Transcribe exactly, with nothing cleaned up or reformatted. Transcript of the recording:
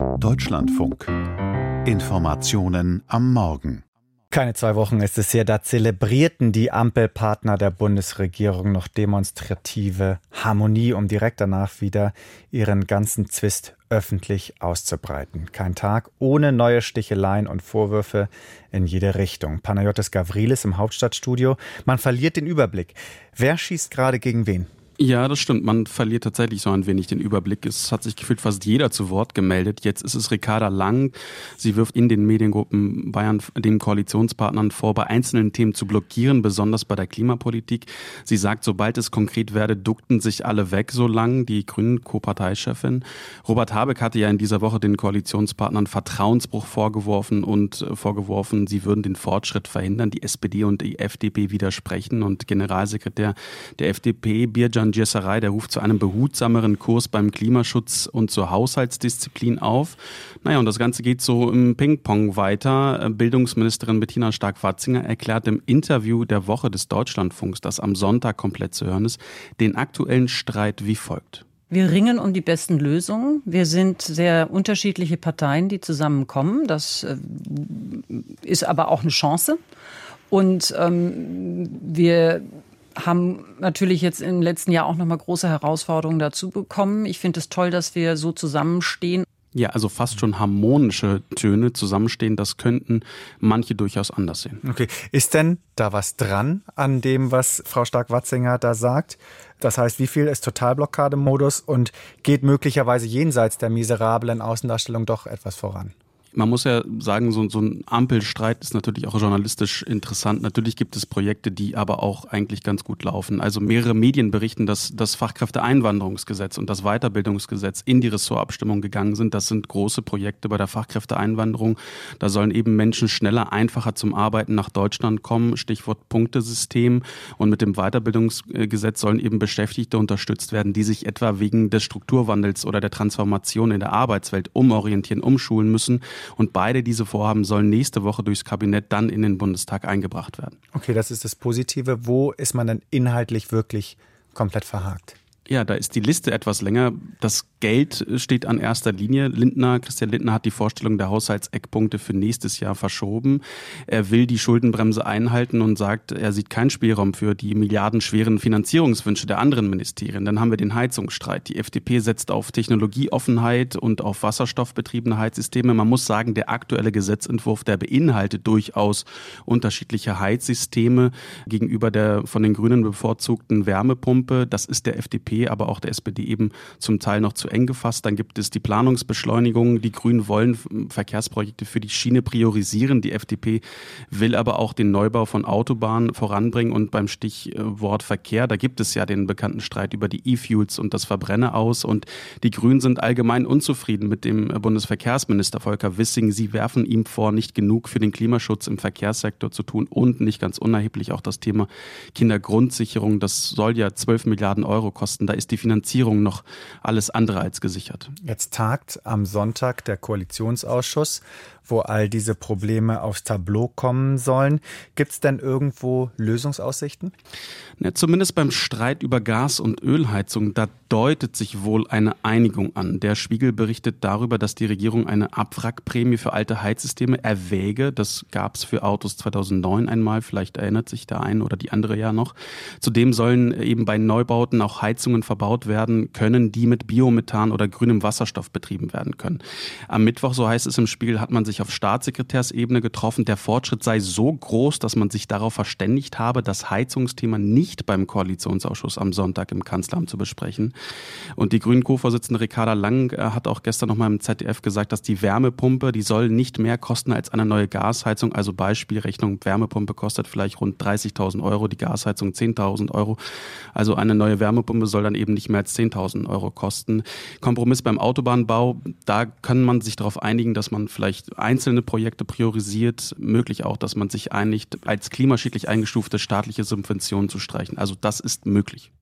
Deutschlandfunk. Informationen am Morgen. Keine zwei Wochen ist es her, da zelebrierten die Ampelpartner der Bundesregierung noch demonstrative Harmonie, um direkt danach wieder ihren ganzen Zwist öffentlich auszubreiten. Kein Tag ohne neue Sticheleien und Vorwürfe in jede Richtung. Panagiotis Gavrilis im Hauptstadtstudio. Man verliert den Überblick. Wer schießt gerade gegen wen? Ja, das stimmt. Man verliert tatsächlich so ein wenig den Überblick. Es hat sich gefühlt fast jeder zu Wort gemeldet. Jetzt ist es Ricarda Lang. Sie wirft in den Mediengruppen Bayern den Koalitionspartnern vor, bei einzelnen Themen zu blockieren, besonders bei der Klimapolitik. Sie sagt, sobald es konkret werde, duckten sich alle weg, so Lang, die Grünen-Co-Parteichefin. Robert Habeck hatte ja in dieser Woche den Koalitionspartnern Vertrauensbruch vorgeworfen und vorgeworfen, sie würden den Fortschritt verhindern. Die S P D und die F D P widersprechen und Generalsekretär der F D P, Bircan Csaray, der ruft zu einem behutsameren Kurs beim Klimaschutz und zur Haushaltsdisziplin auf. Naja, und das Ganze geht so im Ping-Pong weiter. Bildungsministerin Bettina Stark-Watzinger erklärt im Interview der Woche des Deutschlandfunks, das am Sonntag komplett zu hören ist, den aktuellen Streit wie folgt. Wir ringen um die besten Lösungen. Wir sind sehr unterschiedliche Parteien, die zusammenkommen. Das ist aber auch eine Chance. Und ähm, wir haben natürlich jetzt im letzten Jahr auch noch mal große Herausforderungen dazu bekommen. Ich finde es toll, dass wir so zusammenstehen. Ja, also fast schon harmonische Töne zusammenstehen, das könnten manche durchaus anders sehen. Okay, ist denn da was dran an dem, was Frau Stark-Watzinger da sagt? Das heißt, wie viel ist Totalblockademodus und geht möglicherweise jenseits der miserablen Außendarstellung doch etwas voran? Man muss ja sagen, so, so ein Ampelstreit ist natürlich auch journalistisch interessant. Natürlich gibt es Projekte, die aber auch eigentlich ganz gut laufen. Also mehrere Medien berichten, dass das Fachkräfteeinwanderungsgesetz und das Weiterbildungsgesetz in die Ressortabstimmung gegangen sind. Das sind große Projekte bei der Fachkräfteeinwanderung. Da sollen eben Menschen schneller, einfacher zum Arbeiten nach Deutschland kommen. Stichwort Punktesystem. Und mit dem Weiterbildungsgesetz sollen eben Beschäftigte unterstützt werden, die sich etwa wegen des Strukturwandels oder der Transformation in der Arbeitswelt umorientieren, umschulen müssen. Und beide diese Vorhaben sollen nächste Woche durchs Kabinett dann in den Bundestag eingebracht werden. Okay, das ist das Positive. Wo ist man denn inhaltlich wirklich komplett verhakt? Ja, da ist die Liste etwas länger. Das Geld steht an erster Linie. Lindner, Christian Lindner hat die Vorstellung der Haushaltseckpunkte für nächstes Jahr verschoben. Er will die Schuldenbremse einhalten und sagt, er sieht keinen Spielraum für die milliardenschweren Finanzierungswünsche der anderen Ministerien. Dann haben wir den Heizungsstreit. Die F D P setzt auf Technologieoffenheit und auf wasserstoffbetriebene Heizsysteme. Man muss sagen, der aktuelle Gesetzentwurf, der beinhaltet durchaus unterschiedliche Heizsysteme gegenüber der von den Grünen bevorzugten Wärmepumpe. Das ist der F D P, aber auch der S P D eben zum Teil noch zu eng gefasst. Dann gibt es die Planungsbeschleunigung. Die Grünen wollen Verkehrsprojekte für die Schiene priorisieren. Die F D P will aber auch den Neubau von Autobahnen voranbringen. Und beim Stichwort Verkehr, da gibt es ja den bekannten Streit über die E-Fuels und das Verbrenner aus. Und die Grünen sind allgemein unzufrieden mit dem Bundesverkehrsminister Volker Wissing. Sie werfen ihm vor, nicht genug für den Klimaschutz im Verkehrssektor zu tun und nicht ganz unerheblich auch das Thema Kindergrundsicherung. Das soll ja zwölf Milliarden Euro kosten. Da ist die Finanzierung noch alles andere als gesichert. Jetzt tagt am Sonntag der Koalitionsausschuss, wo all diese Probleme aufs Tableau kommen sollen. Gibt es denn irgendwo Lösungsaussichten? Ja, zumindest beim Streit über Gas- und Ölheizung, da deutet sich wohl eine Einigung an. Der Spiegel berichtet darüber, dass die Regierung eine Abwrackprämie für alte Heizsysteme erwäge. Das gab es für Autos zweitausendneun einmal. Vielleicht erinnert sich der eine oder die andere ja noch. Zudem sollen eben bei Neubauten auch Heizungen verbaut werden können, die mit Biomethan oder grünem Wasserstoff betrieben werden können. Am Mittwoch, so heißt es im Spiegel, hat man sich auf Staatssekretärsebene getroffen. Der Fortschritt sei so groß, dass man sich darauf verständigt habe, das Heizungsthema nicht beim Koalitionsausschuss am Sonntag im Kanzleramt zu besprechen. Und die Grünen-Co-Vorsitzende Ricarda Lang hat auch gestern noch mal im Z D F gesagt, dass die Wärmepumpe, die soll nicht mehr kosten als eine neue Gasheizung. Also Beispielrechnung, Wärmepumpe kostet vielleicht rund dreißigtausend Euro, die Gasheizung zehntausend Euro. Also eine neue Wärmepumpe soll dann eben nicht mehr als zehntausend Euro kosten. Kompromiss beim Autobahnbau, da kann man sich darauf einigen, dass man vielleicht einzelne Projekte priorisiert, möglich auch, dass man sich einigt, als klimaschädlich eingestufte staatliche Subventionen zu streichen. Also das ist möglich.